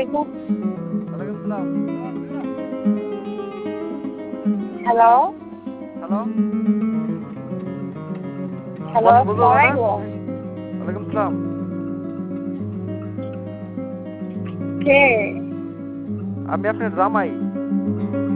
আলাইকুম। ওয়ালাইকুম সালাম। হ্যালো হ্যালো, হ্যালো, কথা বলতে আসসালামু হবে না? আলাইকুম। ওয়ালাইকুম সালাম। কে? আমি আপনার জামাই।